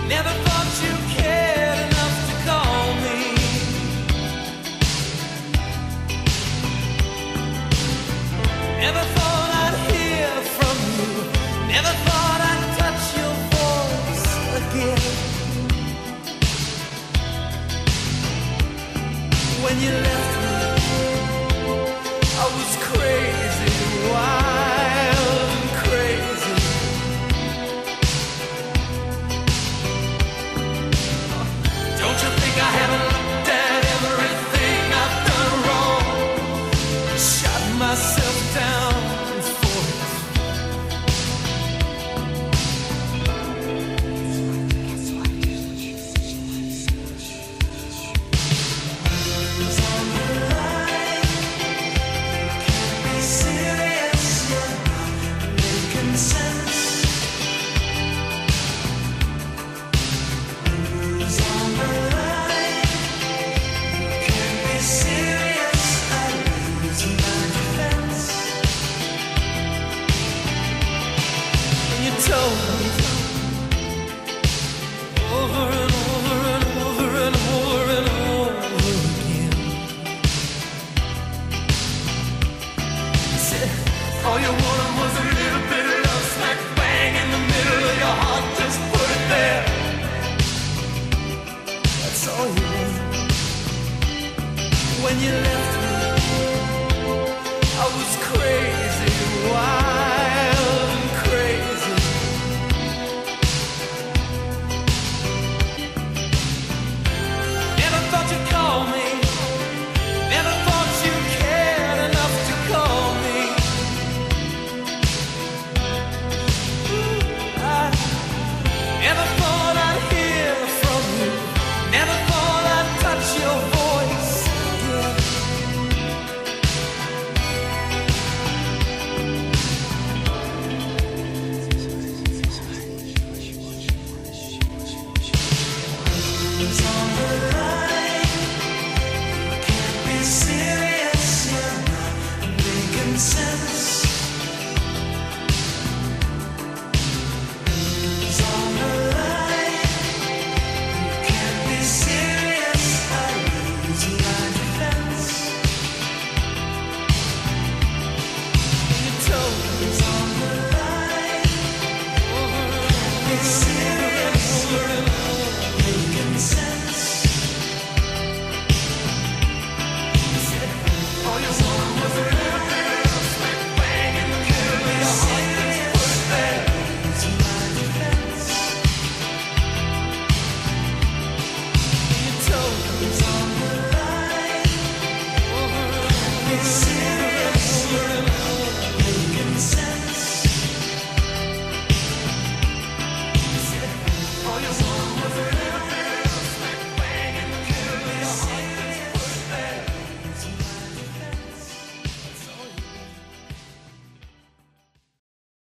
Never thought you cared enough to call me. Never thought I'd hear from you. Never thought I'd touch your voice again. When you left me, I was crazy, wild and crazy. Don't you think I haven't looked at everything I've done wrong? Shot myself down for it. Told me over and over and over and over and over again. Said all you wanted was a little bit of love, smack bang in the middle of your heart, just put it there. That's all you wanted. When you left me, I was crazy, wild and crazy. Never thought you'd call me. Never thought you cared enough to call me. I never thought I'd hear from you. Never thought I'd touch your voice again. It's all